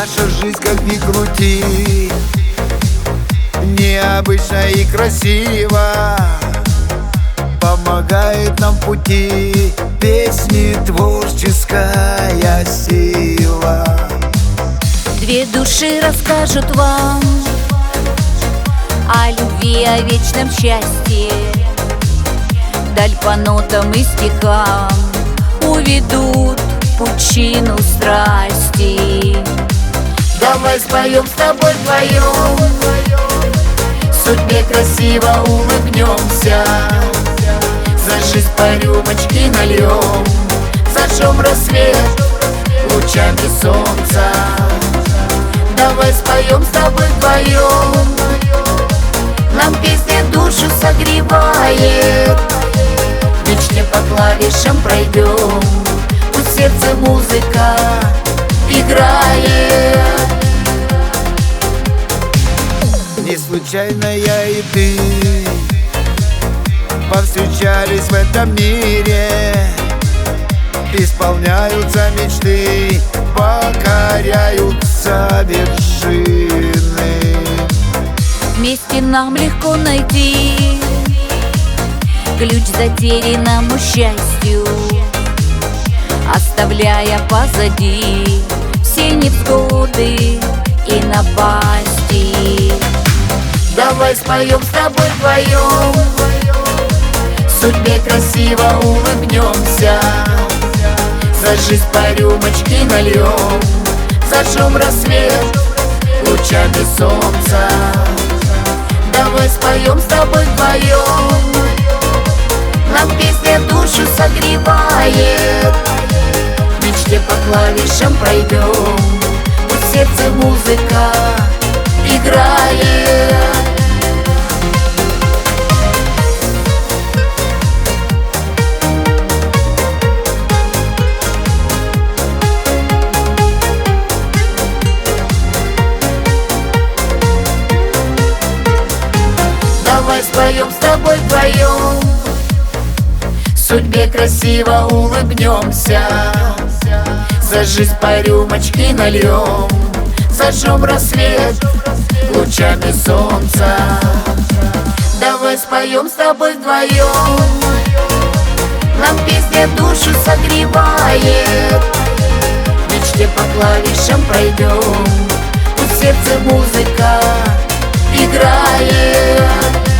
Наша жизнь, как ни крути, необычно и красиво. Помогает нам в пути песни, творческая сила. Две души расскажут вам о любви, о вечном счастье. Даль по нотам и стихам уведут в пучину страсти. Давай споем с тобой вдвоем, судьбе красиво улыбнемся. За жизнь по рюмочке нальем, зажжем рассвет лучами солнца. Давай споем с тобой вдвоем, нам песня душу согревает. В мечте по клавишам пройдем, пусть сердце музыка играет. Не случайно я и ты повстречались в этом мире. Исполняются мечты, покоряются вершины. Вместе нам легко найти ключ к затерянному счастью, оставляя позади все невзгоды и напасти. Давай споем с тобой вдвоем, судьбе красиво улыбнемся. За жизнь по рюмочке нальем, зажжем рассвет лучами солнца. Давай споем с тобой вдвоем, нам песня душу согревает. В мечте по клавишам пройдем, пусть в сердце музыка играет. Давай споем с тобой вдвоем, судьбе красиво улыбнемся. За жизнь по рюмочке нальем, зажжем рассвет лучами солнца. Давай споем с тобой вдвоем, нам песня душу согревает. В мечте по клавишам пройдем, пусть в сердце музыка играет.